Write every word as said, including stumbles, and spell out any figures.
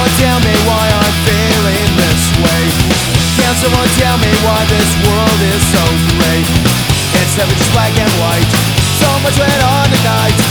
someone tell me why I'm feeling this way? Can someone tell me why this world is so great? It's never just black and white, so much red on the night.